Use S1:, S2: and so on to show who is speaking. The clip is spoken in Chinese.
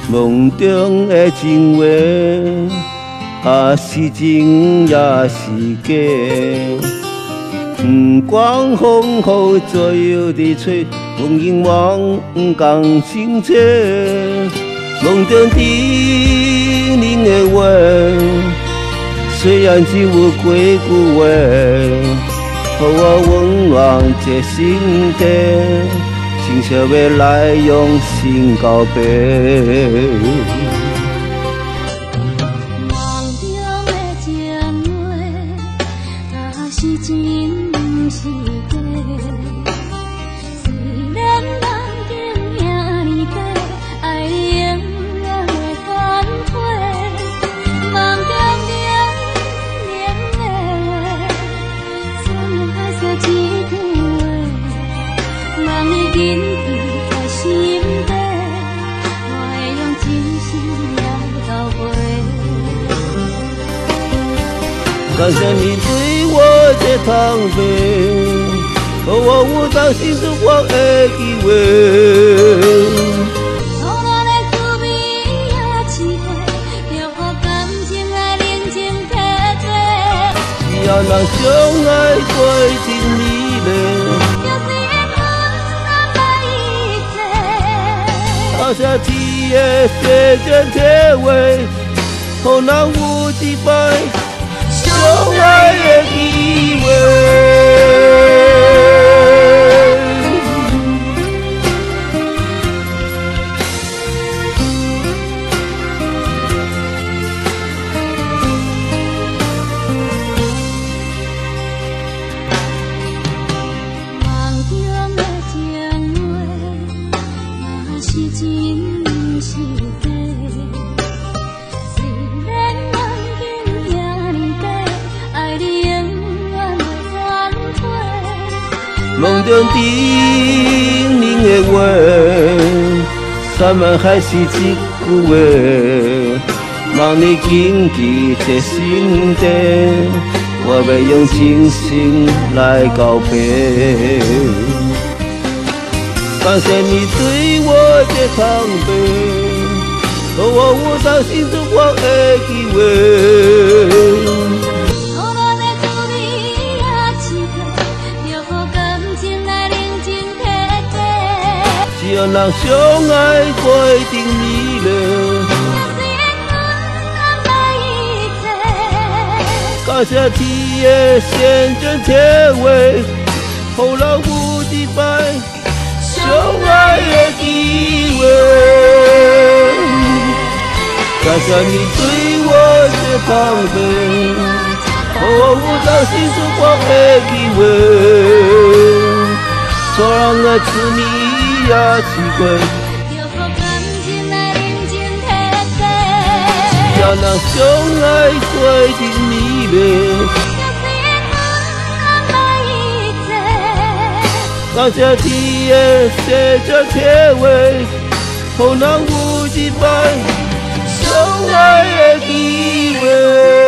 S1: 梦中的情话，啊是真也是假。不管风雨左右地吹，梦永远讲清楚。梦中叮咛的话，虽然只有几句话，予我温暖这心底。真想要来用心告白。
S2: 梦中的情话，若是真不是假。虽然梦境遐尼短，爱你永远袂反悔。梦中冷冷的话，怎还写一句话？梦已经。感谢你对我这趟飞，予我有当心出发的机会。苦难的滋味也试过，要予感情来认真体会。只要人相爱过真美丽，就是缘分安排一切。多谢天的细情体会，予人有一摆。相爱的机会。梦中的情话，若是真不是假。梦中叮咛的话，山盟海誓一句话，望你谨记在心底，我要用真心来告白。感谢你对我这趟飞，予我有当心出发的机会。只要人相爱过一定美丽，感谢天的善真体会，予人有一摆相爱的机会。感谢你对我这趟飞，予我有当心出发的机会。做人的滋味也试过，要予感情来认真体会。只要人相爱过一定美丽，就是缘分安排一切。感谢天的细情体会，予人有一摆相爱的机会。